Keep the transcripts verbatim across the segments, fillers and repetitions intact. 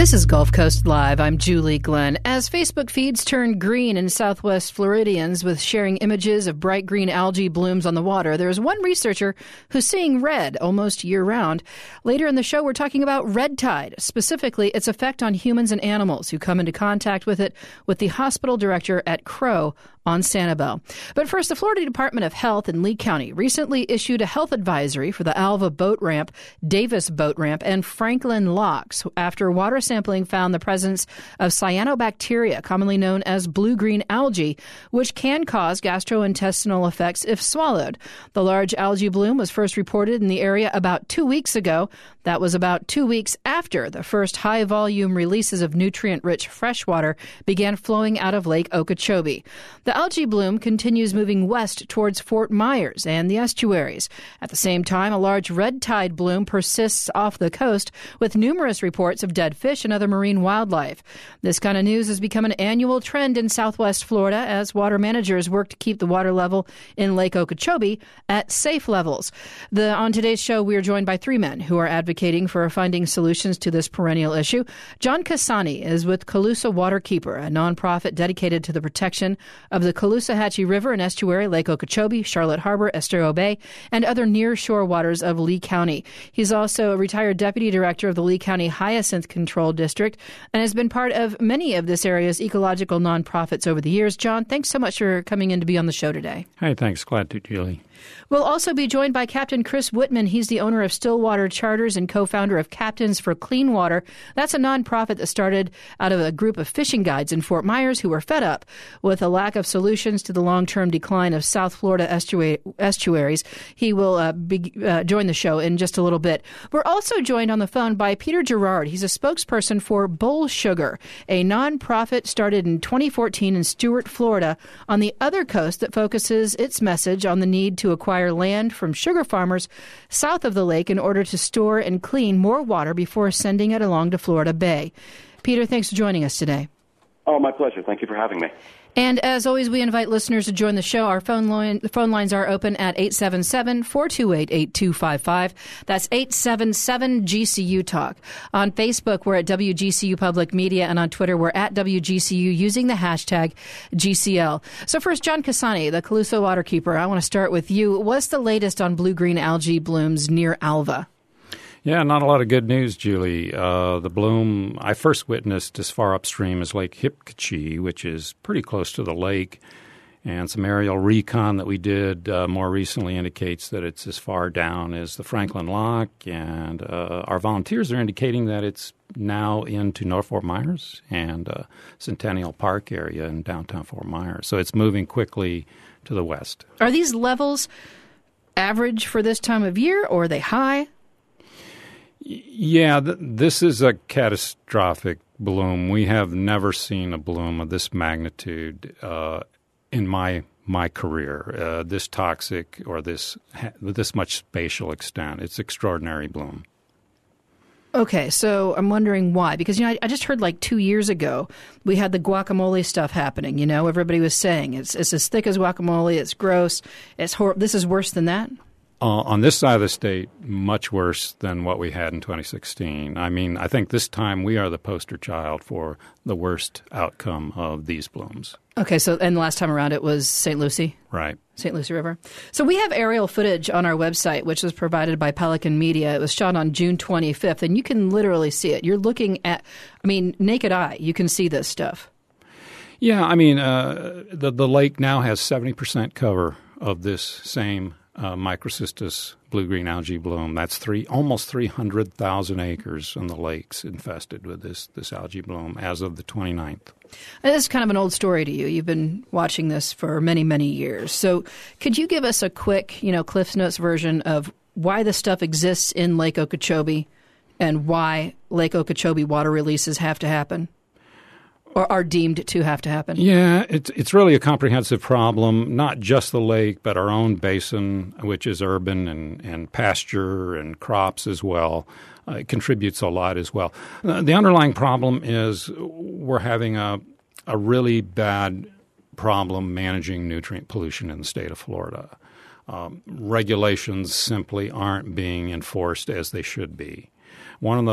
This is Gulf Coast Live. I'm Julie Glenn. As Facebook feeds turn green in Southwest Floridians with sharing images of bright green algae blooms on the water, there is one researcher who's seeing red almost year-round. Later in the show, we're talking about red tide, specifically its effect on humans and animals who come into contact with it, with the hospital director at Crow on Sanibel. But first, the Florida Department of Health in Lee County recently issued a health advisory for the Alva Boat Ramp, Davis Boat Ramp, and Franklin Locks after water sampling found the presence of cyanobacteria, commonly known as blue-green algae, which can cause gastrointestinal effects if swallowed. The large algae bloom was first reported in the area about two weeks ago. That was about two weeks after the first high-volume releases of nutrient-rich freshwater began flowing out of Lake Okeechobee. The algae bloom continues moving west towards Fort Myers and the estuaries. At the same time, a large red tide bloom persists off the coast with numerous reports of dead fish and other marine wildlife. This kind of news has become an annual trend in southwest Florida as water managers work to keep the water level in Lake Okeechobee at safe levels. The, on today's show, we are joined by three men who are advocating for finding solutions to this perennial issue. John Cassani is with Colusa Waterkeeper, a nonprofit dedicated to the protection of the Caloosahatchee River and estuary, Lake Okeechobee, Charlotte Harbor, Estero Bay, and other near-shore waters of Lee County. He's also a retired deputy director of the Lee County Hyacinth Control District and has been part of many of this area's ecological nonprofits over the years. John, thanks so much for coming in to be on the show today. Hey, thanks. Glad to, Julie. We'll also be joined by Captain Chris Whitman. He's the owner of Stillwater Charters and co-founder of Captains for Clean Water. That's a nonprofit that started out of a group of fishing guides in Fort Myers who were fed up with a lack of solutions to the long-term decline of South Florida estu- estuaries. He will uh, be, uh, join the show in just a little bit. We're also joined on the phone by Peter Gerard. He's a spokesperson for Bull Sugar, a nonprofit started in twenty fourteen in Stuart, Florida, on the other coast that focuses its message on the need to acquire land from sugar farmers south of the lake in order to store and clean more water before sending it along to Florida Bay. Peter, thanks for joining us today. Oh, my pleasure. Thank you for having me. And as always, we invite listeners to join the show. Our phone line, the phone lines are open at eight seven seven, four two eight, eight two five five. That's eight seven seven G C U Talk. On Facebook, we're at W G C U Public Media, and on Twitter, we're at W G C U using the hashtag G C L. So first, John Cassani, the Colusa Waterkeeper, I want to start with you. What's the latest on blue-green algae blooms near Alva? Yeah, not a lot of good news, Julie. Uh, the bloom I first witnessed as far upstream as Lake Hipkachee, which is pretty close to the lake, and some aerial recon that we did uh, more recently indicates that it's as far down as the Franklin Lock, and uh, our volunteers are indicating that it's now into North Fort Myers and uh, Centennial Park area in downtown Fort Myers. So it's moving quickly to the west. Are these levels average for this time of year, or are they high? Yeah, th- this is a catastrophic bloom. We have never seen a bloom of this magnitude uh, in my my career. Uh, this toxic or this with this much spatial extent. It's extraordinary bloom. Okay, so I'm wondering why. Because, you know, I, I just heard like two years ago we had the guacamole stuff happening. You know, everybody was saying it's it's as thick as guacamole. It's gross. It's hor- This is worse than that. Uh, on this side of the state, much worse than what we had in twenty sixteen. I mean, I think this time we are the poster child for the worst outcome of these blooms. Okay, so and the last time around it was Saint Lucie? Right. Saint Lucie River. So we have aerial footage on our website, which was provided by Pelican Media. It was shot on June twenty-fifth, and you can literally see it. You're looking at, I mean, naked eye, you can see this stuff. Yeah, I mean, uh, the, the lake now has seventy percent cover of this same Uh, Microcystis blue-green algae bloom. That's three almost three hundred thousand acres in the lakes infested with this this algae bloom as of the twenty-ninth. And this is kind of an old story to you. You've been watching this for many, many years. So could you give us a quick, you know, Cliff Notes version of why this stuff exists in Lake Okeechobee and why Lake Okeechobee water releases have to happen? Or are deemed to have to happen? Yeah, it's it's really a comprehensive problem, not just the lake, but our own basin, which is urban and, and pasture and crops as well. Uh, it contributes a lot as well. Uh, the underlying problem is we're having a, a really bad problem managing nutrient pollution in the state of Florida. Um, regulations simply aren't being enforced as they should be. One of the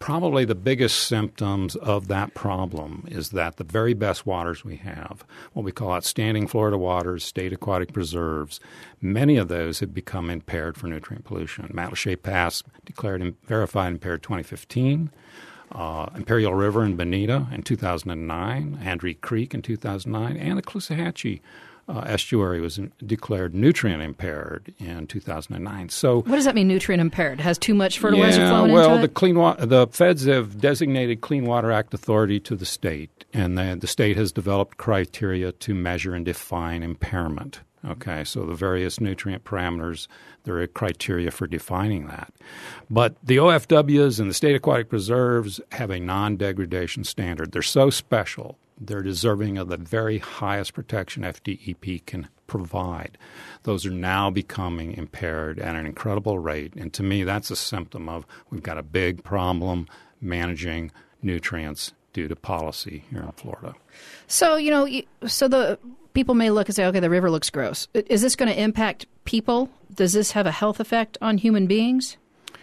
probably the biggest symptoms of that problem is that the very best waters we have, what we call outstanding Florida waters, state aquatic preserves, many of those have become impaired for nutrient pollution. Matlacha Pass declared and verified impaired twenty fifteen. Uh, Imperial River in Bonita in two thousand nine, Andrew Creek in two thousand nine, and the Caloosahatchee uh, estuary was in, declared nutrient impaired in two thousand nine. So, what does that mean, nutrient impaired? Has too much fertilizer yeah, flowing well, into it? the clean wa- the feds have designated Clean Water Act authority to the state, and the, the state has developed criteria to measure and define impairment. Okay, so the various nutrient parameters, there are criteria for defining that. But the O F Ws and the state aquatic preserves have a non-degradation standard. They're so special, they're deserving of the very highest protection F D E P can provide. Those are now becoming impaired at an incredible rate. And to me, that's a symptom of we've got a big problem managing nutrients due to policy here in Florida. So, you know, so the people may look and say, okay, the river looks gross. Is this going to impact people? Does this have a health effect on human beings?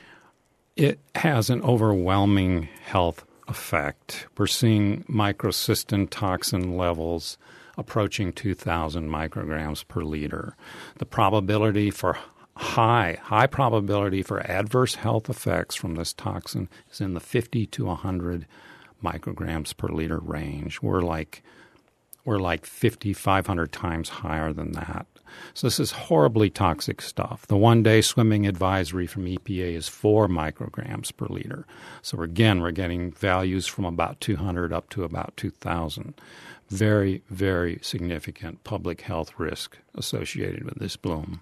It has an overwhelming health effect. We're seeing microcystin toxin levels approaching two thousand micrograms per liter. The probability for high, high probability for adverse health effects from this toxin is in the fifty to one hundred micrograms per liter range. We're like we're like fifty, five hundred times higher than that. So this is horribly toxic stuff. The one-day swimming advisory from E P A is four micrograms per liter. So again, we're getting values from about two hundred up to about two thousand. Very, very significant public health risk associated with this bloom.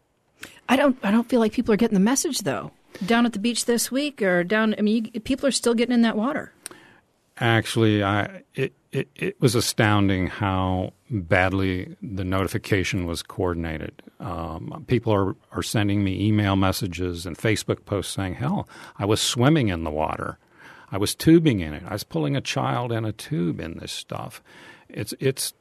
I don't I don't feel like people are getting the message, though. Down at the beach this week or down – I mean, you, people are still getting in that water. Actually, I it, it, it was astounding how badly the notification was coordinated. Um, people are, are sending me email messages and Facebook posts saying, hell, I was swimming in the water. I was tubing in it. I was pulling a child in a tube in this stuff. It's it's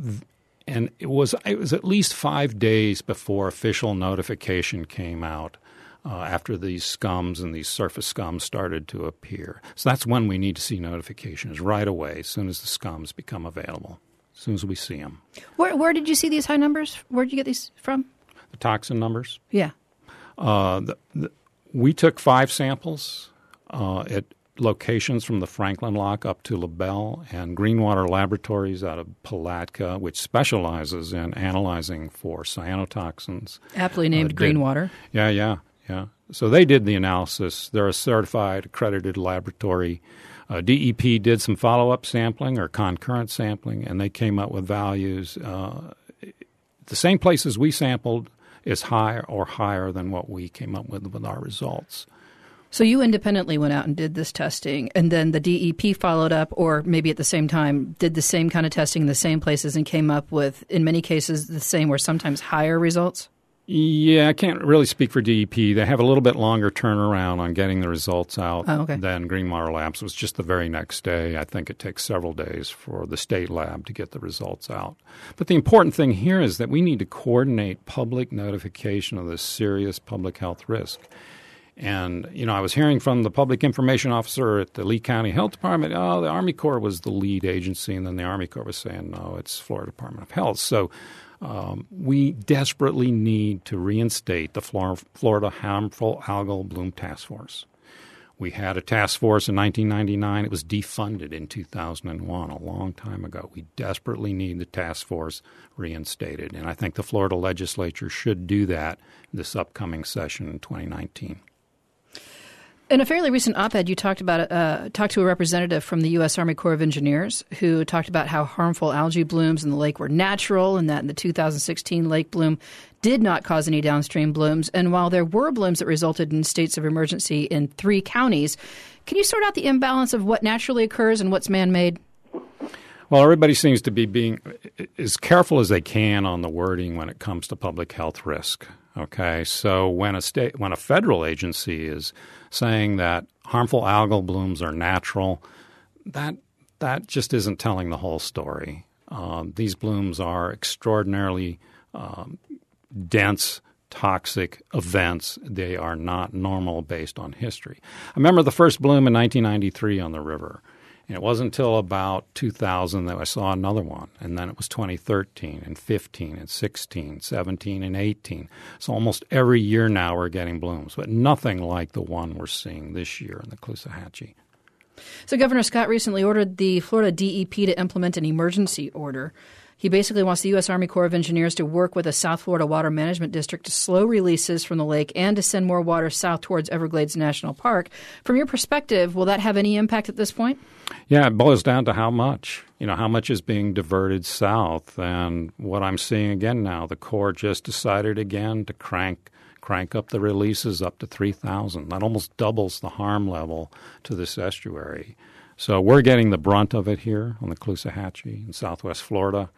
and it was it was at least five days before official notification came out. Uh, after these scums and these surface scums started to appear. So that's when we need to see notifications, right away, as soon as the scums become available, as soon as we see them. Where, where did you see these high numbers? Where did you get these from? The toxin numbers? Yeah. Uh, the, the, we took five samples uh, at locations from the Franklin Lock up to LaBelle and Greenwater Laboratories out of Palatka, which specializes in analyzing for cyanotoxins. Aptly named uh, Greenwater. Yeah, yeah. Yeah, so they did the analysis. They're a certified, accredited laboratory. Uh, D E P did some follow-up sampling or concurrent sampling, and they came up with values. Uh, the same places we sampled is higher or higher than what we came up with with our results. So you independently went out and did this testing, and then the D E P followed up, or maybe at the same time did the same kind of testing in the same places and came up with, in many cases, the same or sometimes higher results? Yeah, I can't really speak for D E P. They have a little bit longer turnaround on getting the results out oh, okay. than Greenwater Labs. It was just the very next day. I think it takes several days for the state lab to get the results out. But the important thing here is that we need to coordinate public notification of this serious public health risk. And, you know, I was hearing from the public information officer at the Lee County Health Department, oh, the Army Corps was the lead agency, and then the Army Corps was saying, no, it's Florida Department of Health. So Um, we desperately need to reinstate the Florida Harmful Algal Bloom Task Force. We had a task force in nineteen ninety-nine. It was defunded in two thousand one, a long time ago. We desperately need the task force reinstated, and I think the Florida legislature should do that this upcoming session in twenty nineteen. In a fairly recent op-ed, you talked about uh, talked to a representative from the U S Army Corps of Engineers who talked about how harmful algae blooms in the lake were natural and that in the two thousand sixteen lake bloom did not cause any downstream blooms. And while there were blooms that resulted in states of emergency in three counties, can you sort out the imbalance of what naturally occurs and what's man-made? Well, everybody seems to be being as careful as they can on the wording when it comes to public health risk. Okay, so when a state, when a federal agency is saying that harmful algal blooms are natural, that that just isn't telling the whole story. Uh, these blooms are extraordinarily um, dense toxic events. They are not normal based on history. I remember the first bloom in nineteen ninety-three on the river. And it wasn't until about two thousand that I saw another one. And then it was twenty thirteen and fifteen and sixteen, seventeen and eighteen. So almost every year now we're getting blooms, but nothing like the one we're seeing this year in the Caloosahatchee. So Governor Scott recently ordered the Florida D E P to implement an emergency order. He basically wants the U S. Army Corps of Engineers to work with the South Florida Water Management District to slow releases from the lake and to send more water south towards Everglades National Park. From your perspective, will that have any impact at this point? Yeah, it boils down to how much. You know, how much is being diverted south. And what I'm seeing again now, the Corps just decided again to crank crank up the releases up to three thousand. That almost doubles the harm level to this estuary. So we're getting the brunt of it here on the Caloosahatchee in southwest Florida.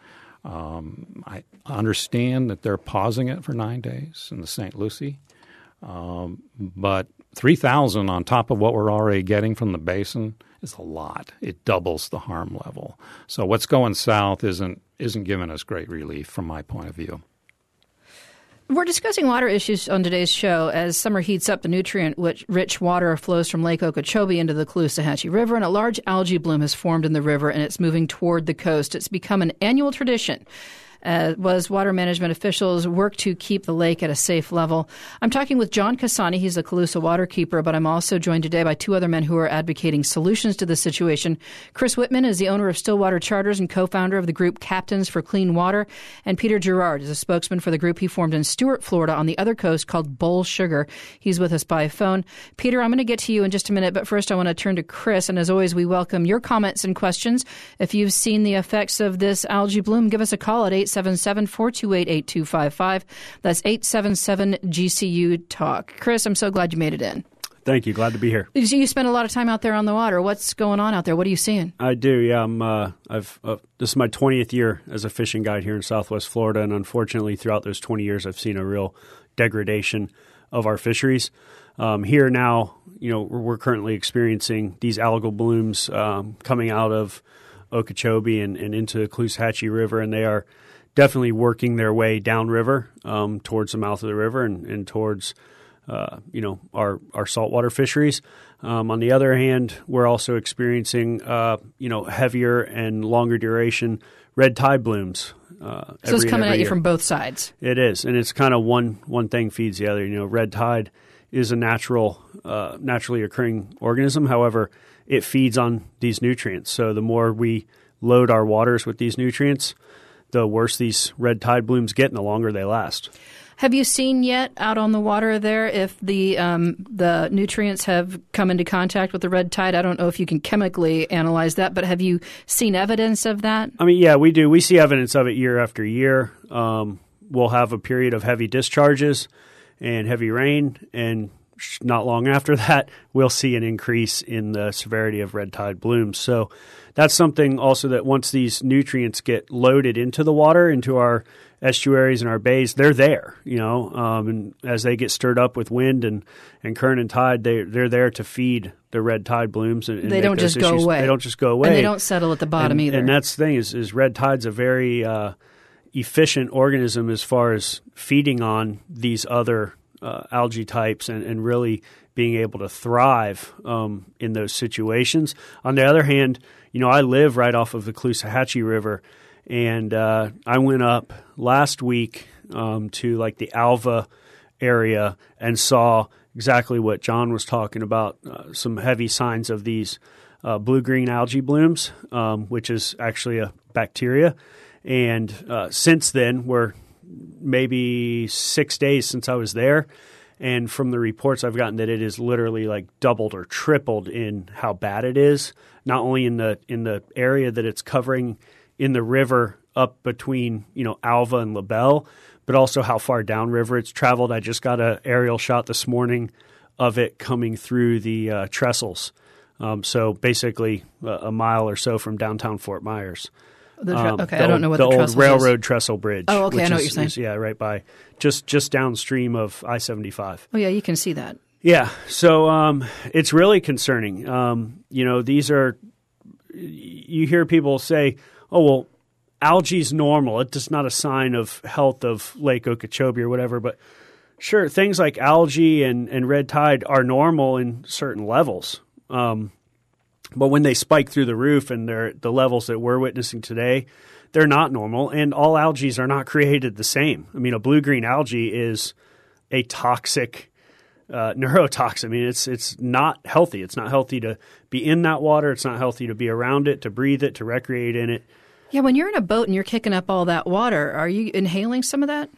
Um, I understand that they're pausing it for nine days in the Saint Lucie. Um, but three thousand on top of what we're already getting from the basin is a lot. It doubles the harm level. So what's going south isn't isn't giving us great relief from my point of view. We're discussing water issues on today's show. As summer heats up, the nutrient-rich water flows from Lake Okeechobee into the Caloosahatchee River, and a large algae bloom has formed in the river, and it's moving toward the coast. It's become an annual tradition. Uh, was water management officials work to keep the lake at a safe level. I'm talking with John Cassani. He's a Calusa waterkeeper, but I'm also joined today by two other men who are advocating solutions to the situation. Chris Whitman is the owner of Stillwater Charters and co-founder of the group Captains for Clean Water. And Peter Gerard is a spokesman for the group he formed in Stuart, Florida on the other coast called Bull Sugar. He's with us by phone. Peter, I'm going to get to you in just a minute, but first I want to turn to Chris. And as always, we welcome your comments and questions. If you've seen the effects of this algae bloom, give us a call at eight seven seven, four two eight, eight two five five. That's eight seven seven G C U talk. Chris, I'm so glad you made it in. Thank you. Glad to be here. You spend a lot of time out there on the water. What's going on out there? What are you seeing? I do. Yeah, I'm. Uh, I've. Uh, this is my twentieth year as a fishing guide here in Southwest Florida, and unfortunately, throughout those twenty years, I've seen a real degradation of our fisheries. Um, here now, you know, we're, we're currently experiencing these algal blooms um, coming out of Okeechobee and, and into the Caloosahatchee River, and they are definitely working their way downriver um, towards the mouth of the river and, and towards, uh, you know, our, our saltwater fisheries. Um, on the other hand, we're also experiencing, uh, you know, heavier and longer duration red tide blooms. Uh, so it's coming at you year. from both sides. It is, and it's kind of one one thing feeds the other. You know, red tide is a natural, uh, naturally occurring organism. However, it feeds on these nutrients. So the more we load our waters with these nutrients, the worse these red tide blooms get and the longer they last. Have you seen yet out on the water there if the um, the nutrients have come into contact with the red tide? I don't know if you can chemically analyze that, but have you seen evidence of that? I mean, yeah, we do. We see evidence of it year after year. Um, we'll have a period of heavy discharges and heavy rain, and not long after that, we'll see an increase in the severity of red tide blooms. So that's something also that once these nutrients get loaded into the water, into our estuaries and our bays, they're there, you know, um, and as they get stirred up with wind and, and current and tide, they, they're there to feed the red tide blooms. And, and they don't just issues. go away. They don't just go away. And they don't settle at the bottom and, either. And that's the thing is, is red tide's a very uh, efficient organism as far as feeding on these other uh, algae types and, and really being able to thrive um, in those situations. On the other hand, you know, I live right off of the Caloosahatchee River, and uh, I went up last week um, to like the Alva area and saw exactly what John was talking about, uh, some heavy signs of these uh, blue-green algae blooms, um, which is actually a bacteria. And uh, since then, we're maybe six days since I was there, and from the reports I've gotten that it is literally like doubled or tripled in how bad it is, not only in the in the area that it's covering in the river up between, you know, Alva and LaBelle, but also how far downriver it's traveled. I just got an aerial shot this morning of it coming through the uh, trestles. Um, so basically a, a mile or so from downtown Fort Myers. The tre- um, okay, the I don't old, know what the, the old trestles railroad is. trestle bridge. Oh, okay, which I know is, what you're saying. is, yeah, right by just just downstream of I seventy-five. Oh, yeah, you can see that. Yeah, so um, it's really concerning. Um, you know, these are you hear people say, "Oh, well, algae's normal. It's just not a sign of health of Lake Okeechobee or whatever." But Sure. Things like algae and, and red tide are normal in certain levels. Um, but when they spike through the roof and they're the levels that we're witnessing today, they're not normal. And all algae are not created the same. I mean, a blue-green algae is a toxic uh, neurotoxin. I mean, it's it's not healthy. It's not healthy to be in that water. It's not healthy to be around it, to breathe it, to recreate in it. Yeah, when you're in a boat and you're kicking up all that water, are you inhaling some of that?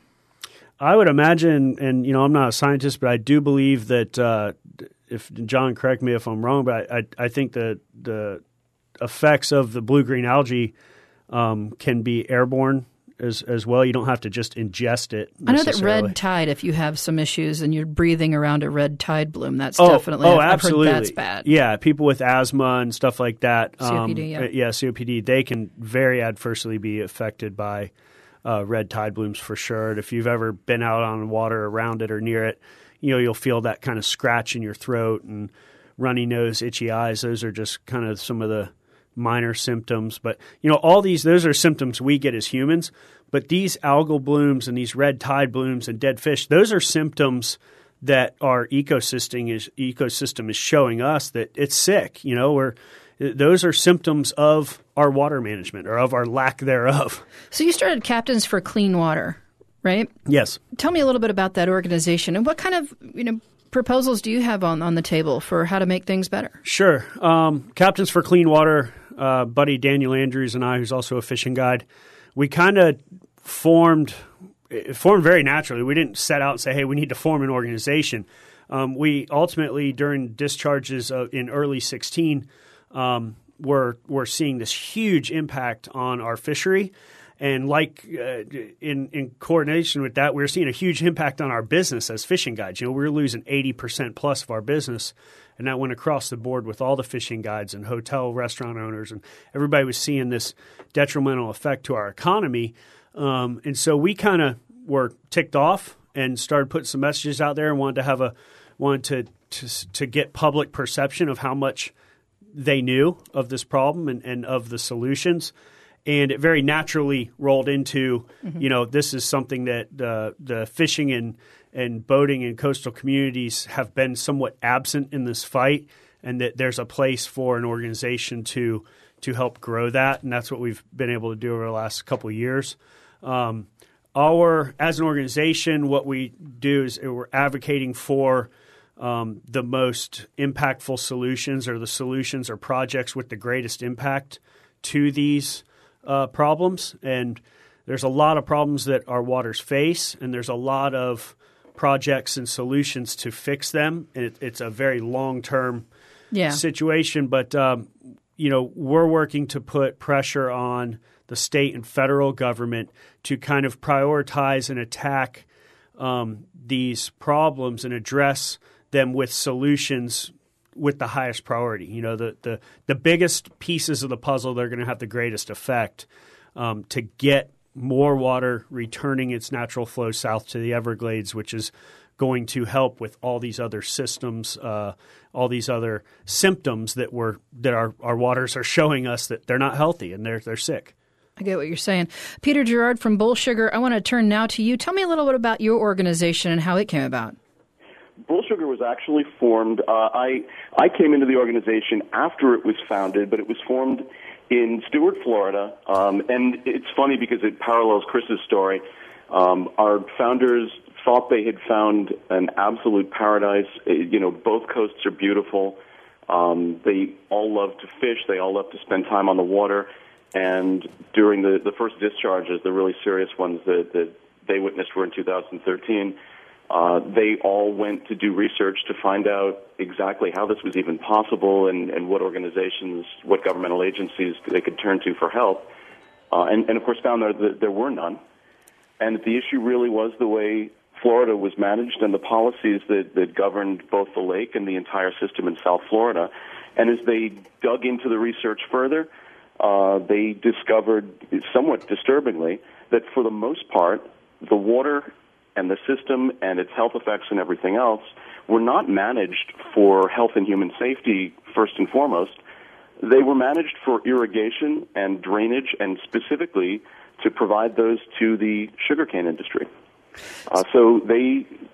I would imagine, and you know, I'm not a scientist, but I do believe that uh, if John, correct me if I'm wrong, but I, I, I think that the effects of the blue-green algae um, can be airborne as as well. You don't have to just ingest it. I know that red tide, if you have some issues and you're breathing around a red tide bloom, that's oh, definitely, oh, I've absolutely. heard that's bad. Yeah, people with asthma and stuff like that. C O P D, um, yeah. Yeah, C O P D, they can very adversely be affected by Uh, red tide blooms for sure. And if you've ever been out on water around it or near it, you know, you'll feel that kind of scratch in your throat and runny nose, itchy eyes. Those are just kind of some of the minor symptoms. But, you know, all these, those are symptoms we get as humans. But these algal blooms and these red tide blooms and dead fish, those are symptoms that our ecosystem is, ecosystem is showing us that it's sick. You know, we're Those are symptoms of our water management or of our lack thereof. So you started Captains for Clean Water, right? Yes. Tell me a little bit about that organization and what kind of, you know, proposals do you have on, on the table for how to make things better? Sure. Um, Captains for Clean Water, uh, buddy Daniel Andrews and I, who's also a fishing guide, we kind of formed it formed very naturally. We didn't set out and say, hey, we need to form an organization. Um, we ultimately, during discharges of, in early sixteen, Um, we're we're seeing this huge impact on our fishery, and like uh, in in coordination with that, we're seeing a huge impact on our business as fishing guides. You know, we're losing eighty percent plus of our business, and that went across the board with all the fishing guides and hotel restaurant owners, and everybody was seeing this detrimental effect to our economy. Um, and so we kind of were ticked off and started putting some messages out there and wanted to have a wanted to to, to get public perception of how much they knew of this problem and, and of the solutions. And it very naturally rolled into, mm-hmm. you know, this is something that uh, the fishing and, and boating and coastal communities have been somewhat absent in this fight, and that there's a place for an organization to to help grow that. And that's what we've been able to do over the last couple of years. Um, our, as an organization, what we do is we're advocating for Um, the most impactful solutions or the solutions or projects with the greatest impact to these uh, problems. And there's a lot of problems that our waters face, and there's a lot of projects and solutions to fix them. And it, it's a very long-term yeah. situation. But, um, you know, we're working to put pressure on the state and federal government to kind of prioritize and attack um, these problems and address them with solutions with the highest priority. You know, the the, the biggest pieces of the puzzle that are going to have the greatest effect um, to get more water returning its natural flow south to the Everglades, which is going to help with all these other systems, uh, all these other symptoms that we're that our, our waters are showing us that they're not healthy and they're they're sick. I get what you're saying. Peter Gerard from Bull Sugar, I want to turn now to you. Tell me a little bit about your organization and how it came about. Bull Sugar was actually formed. Uh, I I came into the organization after it was founded, but it was formed in Stuart, Florida. Um, and it's funny because it parallels Chris's story. Um, our founders thought they had found an absolute paradise. You know, both coasts are beautiful. Um, they all love to fish. They all love to spend time on the water. And during the, the first discharges, the really serious ones that, that they witnessed were in two thousand thirteen. Uh, they all went to do research to find out exactly how this was even possible and, and what organizations, what governmental agencies they could turn to for help. Uh, and, and, of course, found that there, there were none. And the issue really was the way Florida was managed and the policies that, that governed both the lake and the entire system in South Florida. And as they dug into the research further, uh, they discovered, somewhat disturbingly, that for the most part, the water and the system and its health effects and everything else were not managed for health and human safety first and foremost. They were managed for irrigation and drainage and specifically to provide those to the sugarcane industry. Uh, so they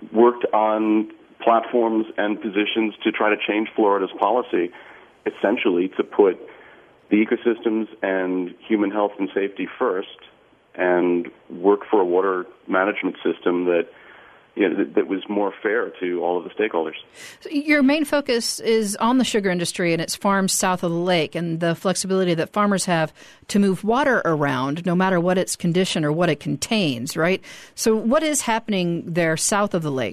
worked on platforms and positions to try to change Florida's policy, essentially to put the ecosystems and human health and safety first, and work for a water management system that you know, that, that was more fair to all of the stakeholders. So your main focus is on the sugar industry and its farms south of the lake and the flexibility that farmers have to move water around no matter what its condition or what it contains, right? So what is happening there south of the lake?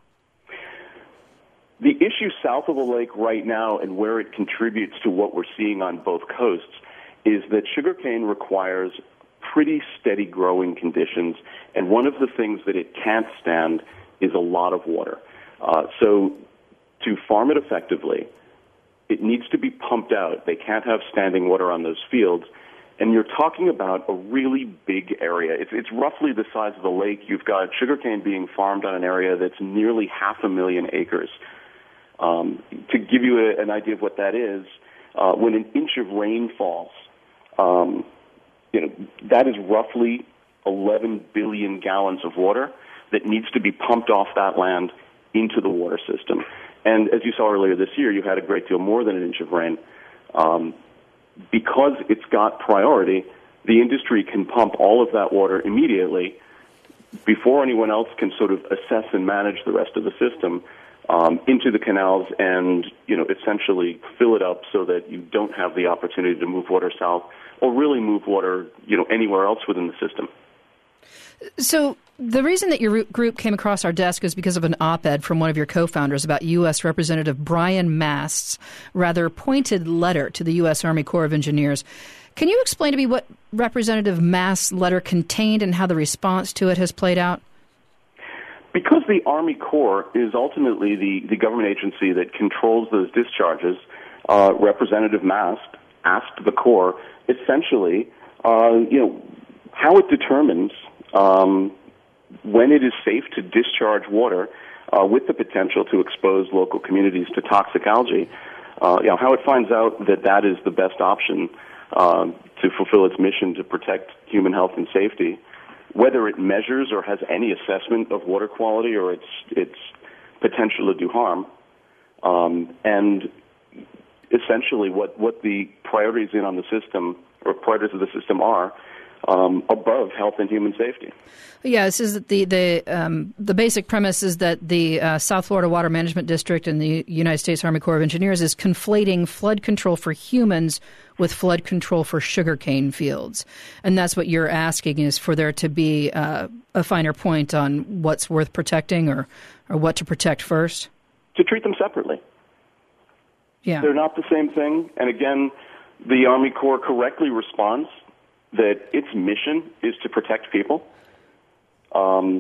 The issue south of the lake right now and where it contributes to what we're seeing on both coasts is that sugarcane requires pretty steady growing conditions, and one of the things that it can't stand is a lot of water. Uh, so to farm it effectively, it needs to be pumped out. They can't have standing water on those fields, and you're talking about a really big area. It's, it's roughly the size of the lake. You've got sugarcane being farmed on an area that's nearly half a million acres. Um, to give you a, an idea of what that is, uh, when an inch of rain falls, um, you know, that is roughly eleven billion gallons of water that needs to be pumped off that land into the water system. And as you saw earlier this year, you had a great deal more than an inch of rain. Um, because it's got priority, the industry can pump all of that water immediately before anyone else can sort of assess and manage the rest of the system. Um, into the canals and, you know, essentially fill it up so that you don't have the opportunity to move water south or really move water, you know, anywhere else within the system. So the reason that your group came across our desk is because of an op-ed from one of your co-founders about U S Representative Brian Mast's rather pointed letter to the U S Army Corps of Engineers. Can you explain to me what Representative Mast's letter contained and how the response to it has played out? Because the Army Corps is ultimately the, the government agency that controls those discharges, uh, Representative Mast asked the Corps essentially, uh, you know, how it determines um, when it is safe to discharge water uh, with the potential to expose local communities to toxic algae. Uh, you know, how it finds out that that is the best option uh, to fulfill its mission to protect human health and safety. Whether it measures or has any assessment of water quality or its its potential to do harm, um, and essentially what, what the priorities in on the system or priorities of the system are um, above health and human safety. Yeah, this is the the um, the basic premise is that the uh, South Florida Water Management District and the United States Army Corps of Engineers is conflating flood control for humans with flood control for sugarcane fields, and that's what you're asking is for there to be uh, a finer point on what's worth protecting or or what to protect first. To treat them separately. Yeah, they're not the same thing. And again, the Army Corps correctly responds that its mission is to protect people. Um,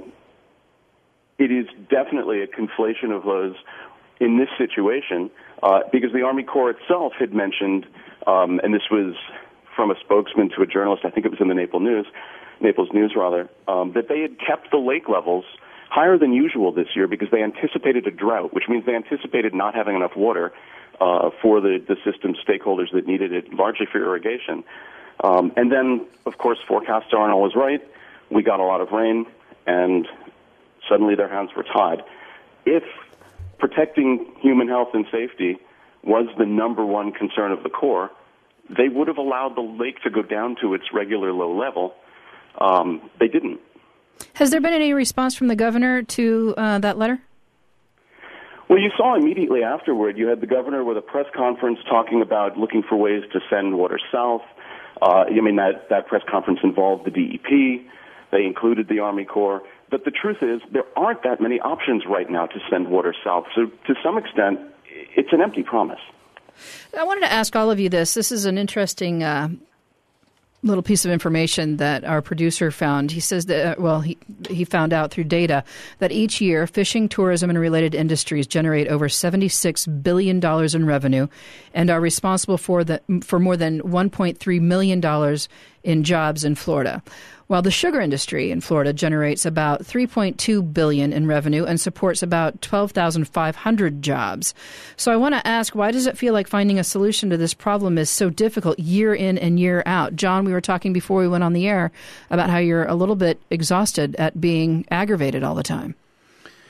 it is definitely a conflation of those in this situation uh, because the Army Corps itself had mentioned, um, and this was from a spokesman to a journalist, I think it was in the Naples News, Naples News rather, um, that they had kept the lake levels higher than usual this year because they anticipated a drought, which means they anticipated not having enough water uh, for the, the system stakeholders that needed it, largely for irrigation. Um, and then, of course, forecasts aren't always right. We got a lot of rain, and suddenly their hands were tied. If protecting human health and safety was the number one concern of the Corps, they would have allowed the lake to go down to its regular low level. Um, they didn't. Has there been any response from the governor to uh, that letter? Well, you saw immediately afterward, you had the governor with a press conference talking about looking for ways to send water south. Uh, I mean, that, that press conference involved the D E P. They included the Army Corps. But the truth is, there aren't that many options right now to send water south. So to some extent, it's an empty promise. I wanted to ask all of you this. This is an interesting uh, little piece of information that our producer found. He says that, uh, well, he, he found out through data that each year fishing, tourism, and related industries generate over seventy-six billion dollars in revenue and are responsible for the for more than one point three million dollars in jobs in Florida. While the sugar industry in Florida generates about three point two billion dollars in revenue and supports about twelve thousand five hundred jobs. So I want to ask, why does it feel like finding a solution to this problem is so difficult year in and year out? John, we were talking before we went on the air about how you're a little bit exhausted at being aggravated all the time.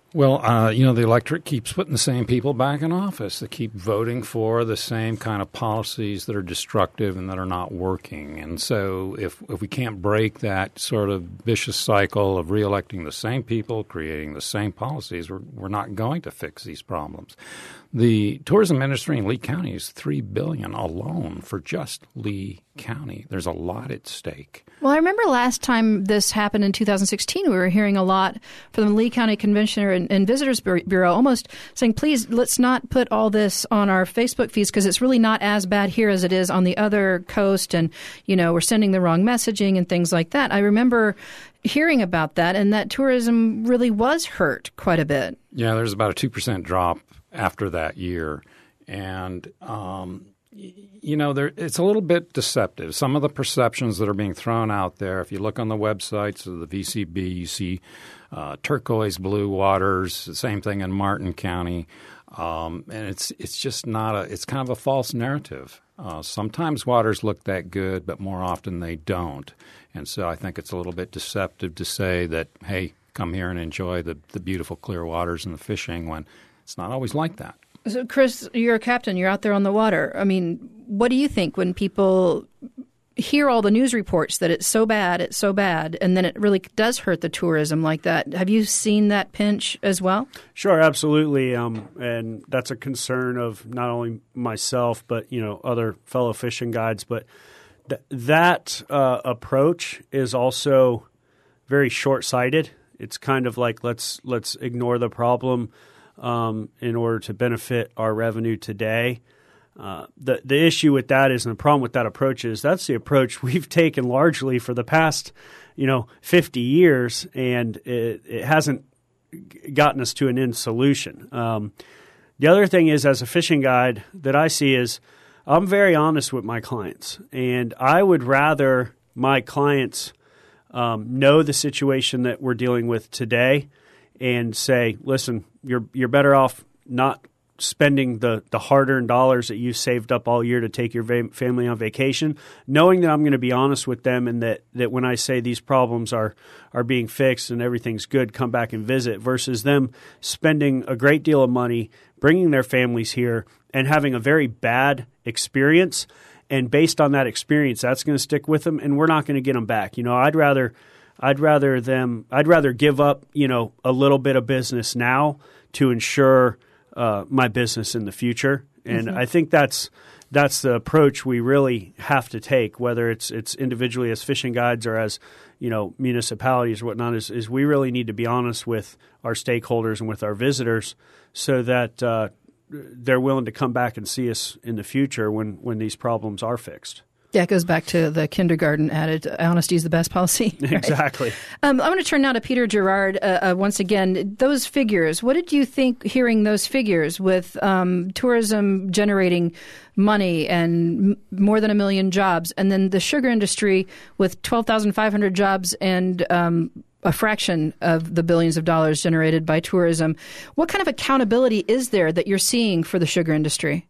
Well, uh, you know, the electorate keeps putting the same people back in office. They keep voting for the same kind of policies that are destructive and that are not working. And so if if we can't break that sort of vicious cycle of reelecting the same people, creating the same policies, we're, we're not going to fix these problems. The tourism industry in Lee County is three billion dollars alone for just Lee County. There's a lot at stake. Well, I remember last time this happened in two thousand sixteen, we were hearing a lot from the Lee County Convention and, and Visitors Bureau almost saying, please, let's not put all this on our Facebook feeds because it's really not as bad here as it is on the other coast. And, you know, we're sending the wrong messaging and things like that. I remember hearing about that and that tourism really was hurt quite a bit. Yeah, there's about a two percent drop after that year. And, um, you know, there, it's a little bit deceptive. Some of the perceptions that are being thrown out there, if you look on the websites of the V C B, you see uh, turquoise blue waters, the same thing in Martin County. Um, and it's it's just not a – it's kind of a false narrative. Uh, sometimes waters look that good, but more often they don't. And so I think it's a little bit deceptive to say that, hey, come here and enjoy the, the beautiful clear waters and the fishing when it's not always like that. So, Chris, you're a captain. You're out there on the water. I mean, what do you think when people hear all the news reports that it's so bad, it's so bad, and then it really does hurt the tourism like that? Have you seen that pinch as well? Sure, absolutely. Um, and that's a concern of not only myself, but, you know, other fellow fishing guides. But th- that uh, approach is also very short-sighted. It's kind of like let's let's ignore the problem Um, in order to benefit our revenue today. Uh, the the issue with that is, and the problem with that approach is, that's the approach we've taken largely for the past, you know, fifty years, and it, it hasn't gotten us to an end solution. Um, the other thing is, as a fishing guide, that I see is I'm very honest with my clients, and I would rather my clients um, know the situation that we're dealing with today and say, listen, you're you're better off not spending the, the hard-earned dollars that you saved up all year to take your va- family on vacation, knowing that I'm going to be honest with them and that, that when I say these problems are, are being fixed and everything's good, come back and visit, versus them spending a great deal of money, bringing their families here, and having a very bad experience. And based on that experience, that's going to stick with them, and we're not going to get them back. You know, I'd rather... I'd rather them. I'd rather give up, you know, a little bit of business now to ensure uh, my business in the future. And mm-hmm. I think that's that's the approach we really have to take, whether it's it's individually as fishing guides or as, you know, municipalities or whatnot. Is, is we really need to be honest with our stakeholders and with our visitors, so that uh, they're willing to come back and see us in the future when when these problems are fixed. Yeah, it goes back to the kindergarten adage, honesty is the best policy. Right? Exactly. Um, I want to turn now to Peter Gerard uh, uh, once again. Those figures, what did you think hearing those figures with um, tourism generating money and m- more than a million jobs, and then the sugar industry with twelve thousand five hundred jobs and um, a fraction of the billions of dollars generated by tourism? What kind of accountability is there that you're seeing for the sugar industry?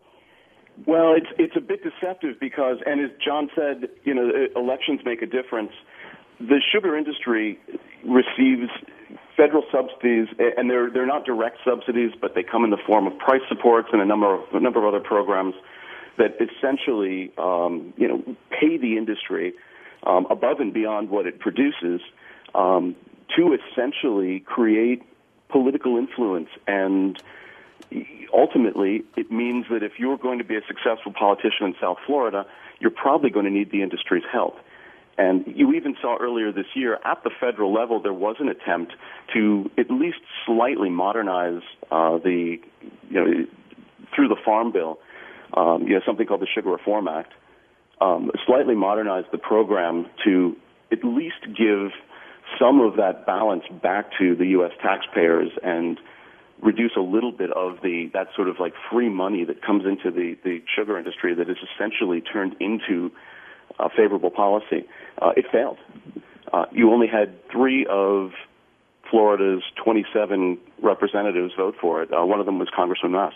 Well, it's it's a bit deceptive because, and as John said, you know, elections make a difference. The sugar industry receives federal subsidies, and they're they're not direct subsidies, but they come in the form of price supports and a number of a number of other programs that essentially, um, you know, pay the industry um, above and beyond what it produces um, to essentially create political influence. And ultimately, it means that if you're going to be a successful politician in South Florida, you're probably going to need the industry's help. And you even saw earlier this year, at the federal level, there was an attempt to at least slightly modernize uh, the, you know, through the Farm Bill, um, you know, something called the Sugar Reform Act, um, slightly modernize the program to at least give some of that balance back to the U S taxpayers and reduce a little bit of the that sort of like free money that comes into the, the sugar industry that is essentially turned into uh, favorable policy. Uh, it failed. Uh, you only had three of Florida's twenty-seven representatives vote for it. Uh, one of them was Congressman Mast.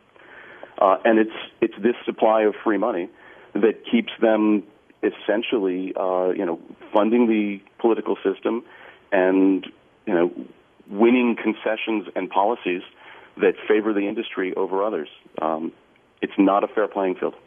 Uh, and it's it's this supply of free money that keeps them essentially, uh, you know, funding the political system and, you know, winning concessions and policies that favor the industry over others. Um, it's not a fair playing field.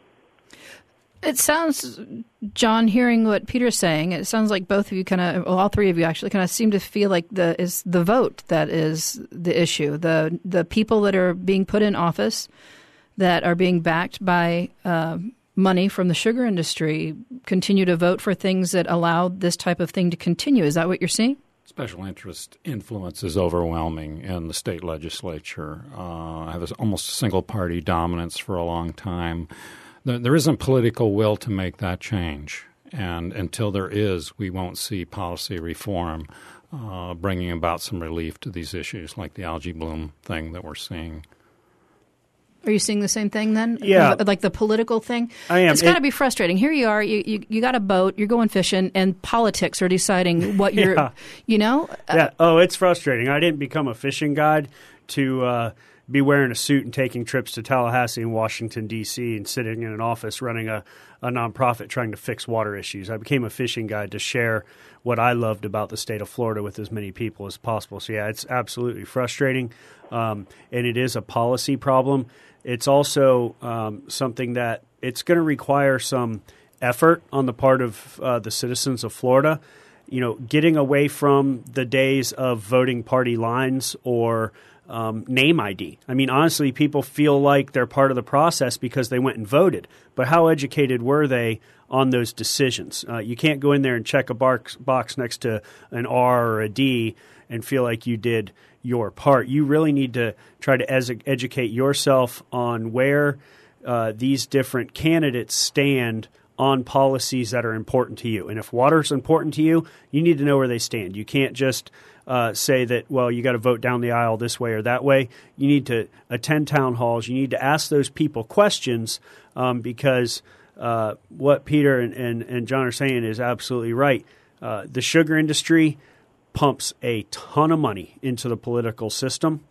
It sounds, John, hearing what Peter's saying, it sounds like both of you kind of, well, all three of you actually kind of seem to feel like the is the vote that is the issue. The the people that are being put in office that are being backed by uh, money from the sugar industry continue to vote for things that allow this type of thing to continue. Is that what you're seeing? Special interest influence is overwhelming in the state legislature. Uh, I have almost a single-party dominance for a long time. There isn't political will to make that change, and until there is, we won't see policy reform uh, bringing about some relief to these issues like the algae bloom thing that we're seeing. Are you seeing the same thing then? Yeah. Like the political thing? I am. It's got to be frustrating. Here you are, you, you, you got a boat, you're going fishing, and politics are deciding what you're, yeah. you know? Yeah. Oh, it's frustrating. I didn't become a fishing guide to uh, be wearing a suit and taking trips to Tallahassee and Washington, D C and sitting in an office running a, a nonprofit trying to fix water issues. I became a fishing guide to share what I loved about the state of Florida with as many people as possible. So, yeah, it's absolutely frustrating, um, and it is a policy problem. It's also um, something that it's going to require some effort on the part of uh, the citizens of Florida, you know, getting away from the days of voting party lines or um, name I D. I mean, honestly, people feel like they're part of the process because they went and voted. But how educated were they on those decisions? Uh, you can't go in there and check a box, box next to an R or a D and feel like you did your part. You really need to try to ez- educate yourself on where uh, these different candidates stand on policies that are important to you. And if water is important to you, you need to know where they stand. You can't just uh, say that, well, you got to vote down the aisle this way or that way. You need to attend town halls. You need to ask those people questions um, because uh, what Peter and, and, and John are saying is absolutely right. Uh, the sugar industry pumps a ton of money into the political system,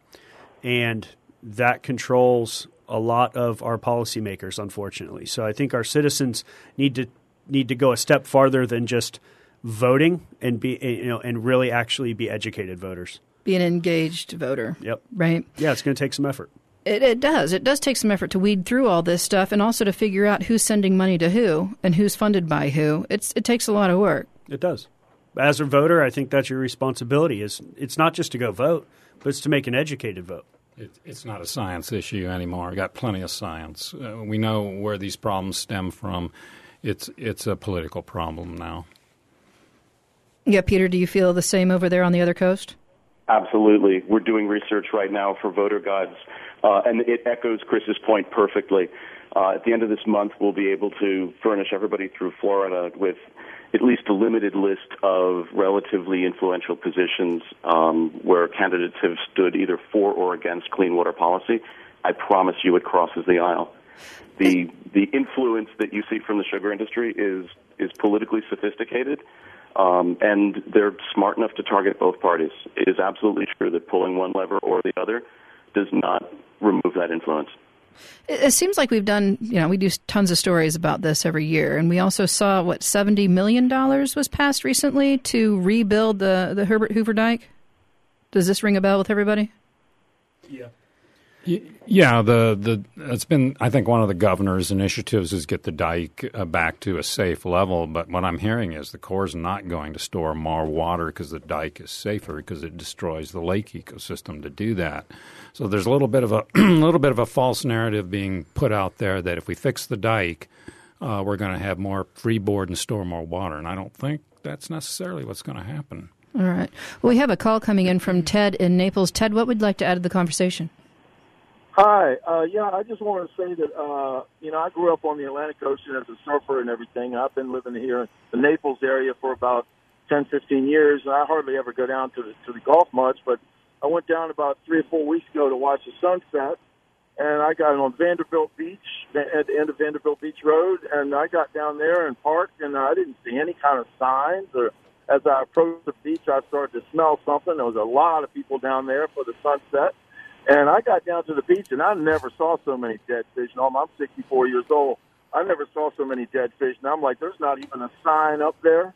and that controls a lot of our policymakers, unfortunately. So I think our citizens need to need to go a step farther than just voting and be you know and really actually be educated voters. Be an engaged voter. Yep. Right. Yeah, it's going to take some effort. It, it does. It does take some effort to weed through all this stuff and also to figure out who's sending money to who and who's funded by who. It's it takes a lot of work. It does. As a voter, I think that's your responsibility. Is it's not just to go vote, but it's to make an educated vote. It, it's not a science issue anymore. We've got plenty of science. Uh, we know where these problems stem from. It's it's a political problem now. Yeah, Peter, do you feel the same over there on the other coast? Absolutely. We're doing research right now for voter guides, uh, and it echoes Chris's point perfectly. Uh, at the end of this month, we'll be able to furnish everybody through Florida with at least a limited list of relatively influential positions um, where candidates have stood either for or against clean water policy. I promise you it crosses the aisle. The the influence that you see from the sugar industry is is politically sophisticated, um, and they're smart enough to target both parties. It is absolutely true that pulling one lever or the other does not remove that influence. It seems like we've done, you know, we do tons of stories about this every year. And we also saw, what, seventy million dollars was passed recently to rebuild the, the Herbert Hoover Dike? Does this ring a bell with everybody? Yeah. Yeah, the the it's been, I think, one of the governor's initiatives is get the dike uh, back to a safe level. But what I'm hearing is the Corps is not going to store more water because the dike is safer because it destroys the lake ecosystem to do that. So there's a little bit of a little bit of a false narrative being put out there that if we fix the dike, uh, we're going to have more freeboard and store more water. And I don't think that's necessarily what's going to happen. All right. Well, we have a call coming in from Ted in Naples. Ted, what would you like to add to the conversation? Hi. Uh, yeah, I just wanted to say that, uh, you know, I grew up on the Atlantic Ocean as a surfer and everything. I've been living here in the Naples area for about ten, fifteen years, and I hardly ever go down to the, to the Gulf much, but I went down about three or four weeks ago to watch the sunset, and I got on Vanderbilt Beach, at the end of Vanderbilt Beach Road, and I got down there and parked, and I didn't see any kind of signs. Or as I approached the beach, I started to smell something. There was a lot of people down there for the sunset. And I got down to the beach, and I never saw so many dead fish. And I'm sixty-four years old. I never saw so many dead fish. And I'm like, there's not even a sign up there.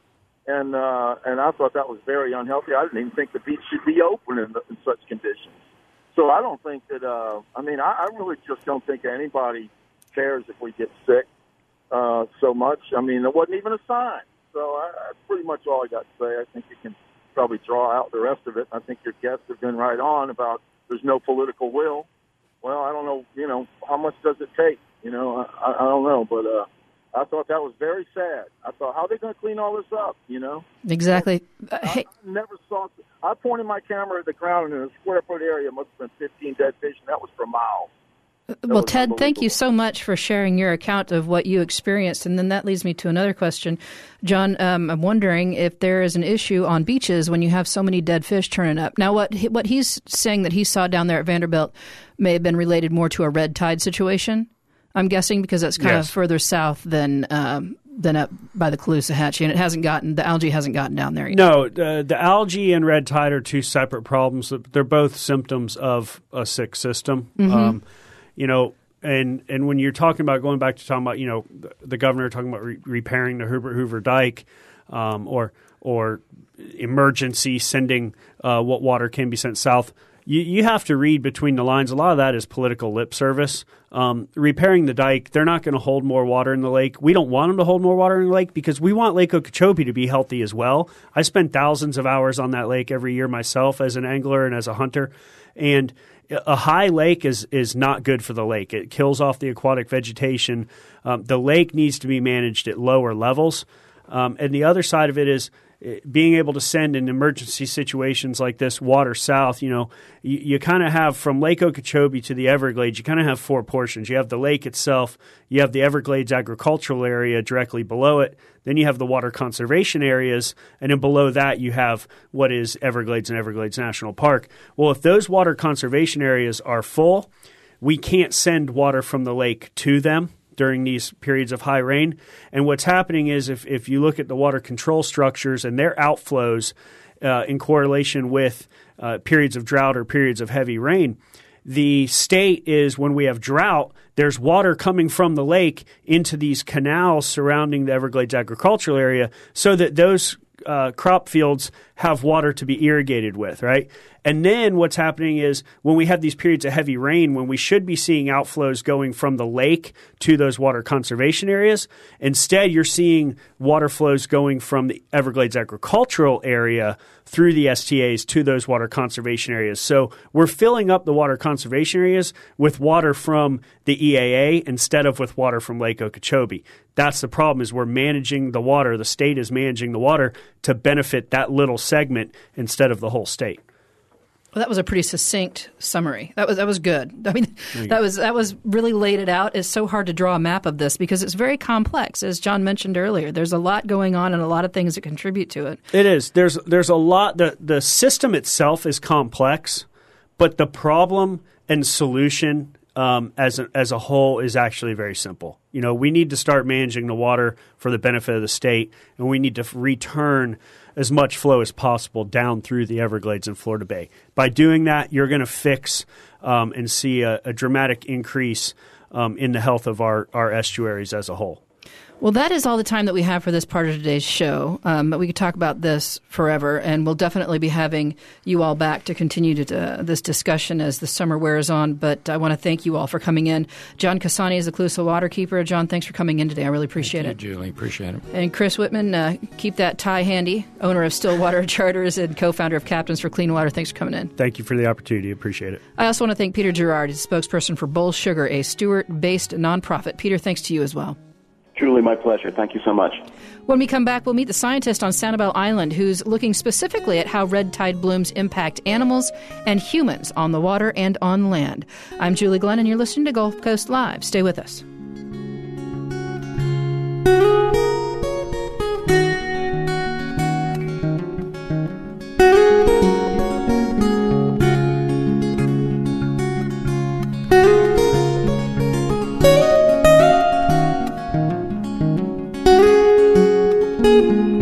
and uh, and I thought that was very unhealthy. I didn't even think the beach should be open in, the, in such conditions. So I don't think that. Uh, I mean, I, I really just don't think anybody cares if we get sick uh, so much. I mean, there wasn't even a sign. So I, that's pretty much all I got to say. I think you can probably draw out the rest of it. I think your guests have been right on about there's no political will. Well, I don't know, you know, how much does it take? You know, I, I don't know, but uh, I thought that was very sad. I thought, how are they going to clean all this up, you know? Exactly. Uh, I, hey. I never saw, I pointed my camera at the ground, and in a square foot area must have been fifteen dead fish, and that was for miles. Well, Ted, thank you so much for sharing your account of what you experienced. And then that leads me to another question. John, um, I'm wondering if there is an issue on beaches when you have so many dead fish turning up. Now, what he, what he's saying that he saw down there at Vanderbilt may have been related more to a red tide situation, I'm guessing, because that's kind yes. of further south than um, than up by the Caloosahatchee, and it hasn't gotten, the algae hasn't gotten down there yet. No, uh, the algae and red tide are two separate problems. They're both symptoms of a sick system. Mm-hmm. Um You know, and and when you're talking about going back to talking about, you know, the, the governor talking about re- repairing the Herbert Hoover Dike, um, or or emergency sending uh, what water can be sent south, you, you have to read between the lines. A lot of that is political lip service. Um, repairing the dike, they're not going to hold more water in the lake. We don't want them to hold more water in the lake because we want Lake Okeechobee to be healthy as well. I spend thousands of hours on that lake every year myself as an angler and as a hunter, and a high lake is is not good for the lake. It kills off the aquatic vegetation. Um, the lake needs to be managed at lower levels. Um, and the other side of it is being able to send in emergency situations like this water south. You know, you, you kind of have from Lake Okeechobee to the Everglades, you kind of have four portions. You have the lake itself, you have the Everglades agricultural area directly below it, then you have the water conservation areas, and then below that you have what is Everglades and Everglades National Park. Well, if those water conservation areas are full, we can't send water from the lake to them during these periods of high rain. And what's happening is if, if you look at the water control structures and their outflows uh, in correlation with uh, periods of drought or periods of heavy rain, the state is, when we have drought, there's water coming from the lake into these canals surrounding the Everglades agricultural area so that those uh, crop fields have water to be irrigated with, right? And then what's happening is when we have these periods of heavy rain, when we should be seeing outflows going from the lake to those water conservation areas, instead you're seeing water flows going from the Everglades agricultural area through the S T As to those water conservation areas. So we're filling up the water conservation areas with water from the E A A instead of with water from Lake Okeechobee. That's the problem, is we're managing the water. The state is managing the water to benefit that little segment instead of the whole state. Well, that was a pretty succinct summary. That was that was good. I mean, that was that was really laid it out. It's so hard to draw a map of this because it's very complex, as John mentioned earlier. There's a lot going on and a lot of things that contribute to it. It is. There's there's a lot. The the system itself is complex, but the problem and solution um, as a, as a whole is actually very simple. You know, we need to start managing the water for the benefit of the state, and we need to return as much flow as possible down through the Everglades and Florida Bay. By doing that, you're going to fix um, and see a, a dramatic increase um, in the health of our, our estuaries as a whole. Well, that is all the time that we have for this part of today's show. Um, but we could talk about this forever, and we'll definitely be having you all back to continue to, uh, this discussion as the summer wears on. But I want to thank you all for coming in. John Cassani is the Calusa Waterkeeper. John, thanks for coming in today. I really appreciate thank it. you, Julie. Appreciate it. And Chris Whitman, uh, keep that tie handy, owner of Stillwater Charters and co-founder of Captains for Clean Water. Thanks for coming in. Thank you for the opportunity. Appreciate it. I also want to thank Peter Girard, he's spokesperson for Bull Sugar, a Stewart-based nonprofit. Peter, thanks to you as well. Truly my pleasure. Thank you so much. When we come back, we'll meet the scientist on Sanibel Island who's looking specifically at how red tide blooms impact animals and humans on the water and on land. I'm Julie Glenn, and you're listening to Gulf Coast Live. Stay with us. Thank you.